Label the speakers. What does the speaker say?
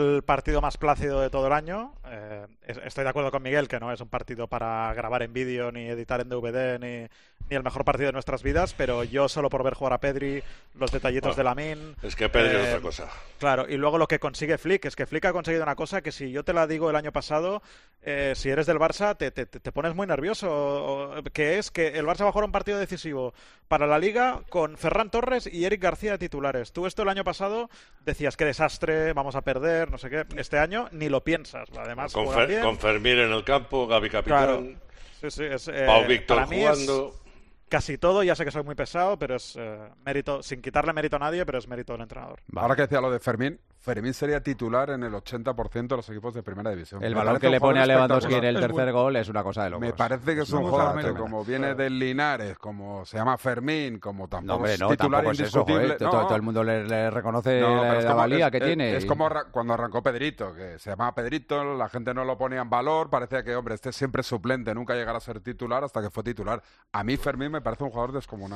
Speaker 1: el partido más plácido de todo el año. Estoy de acuerdo con Miguel que no es un partido para grabar en vídeo ni editar en DVD ni el mejor partido de nuestras vidas, pero yo solo por ver jugar a Pedri, los detallitos de Lamine.
Speaker 2: Es que Pedri es otra cosa.
Speaker 1: Claro, y luego lo que consigue Flick, es que Flick ha conseguido una cosa que si yo te la digo el año pasado, si eres del Barça te pones muy nervioso, que es que el Barça va a jugar un partido decisivo para la Liga con Ferran Torres y Eric García de titulares. Tú esto el año pasado decías qué desastre, vamos a perder, no sé qué. Este año ni lo piensas. Además,
Speaker 2: con Fermín en el campo, Gavi capitán,
Speaker 1: claro. Sí,
Speaker 2: Pau Víctor
Speaker 1: para mí
Speaker 2: jugando.
Speaker 1: Casi todo, ya sé que soy muy pesado, pero es mérito, sin quitarle mérito a nadie, pero es mérito del entrenador.
Speaker 3: Vale. Ahora que decía lo de Fermín sería titular en el 80% de los equipos de primera división.
Speaker 4: El balón que le pone a Lewandowski en el tercer gol es una cosa de locos.
Speaker 3: Me parece que es un jugador que como viene del Linares, como se llama Fermín, como tampoco es titular indiscutible.
Speaker 4: Todo el mundo le reconoce la valía que tiene.
Speaker 3: Es como cuando arrancó Pedrito, que se llamaba Pedrito, la gente no lo ponía en valor, parecía que, hombre, este siempre es suplente, nunca llegará a ser titular hasta que fue titular. A mí Fermín me parece un jugador descomunal.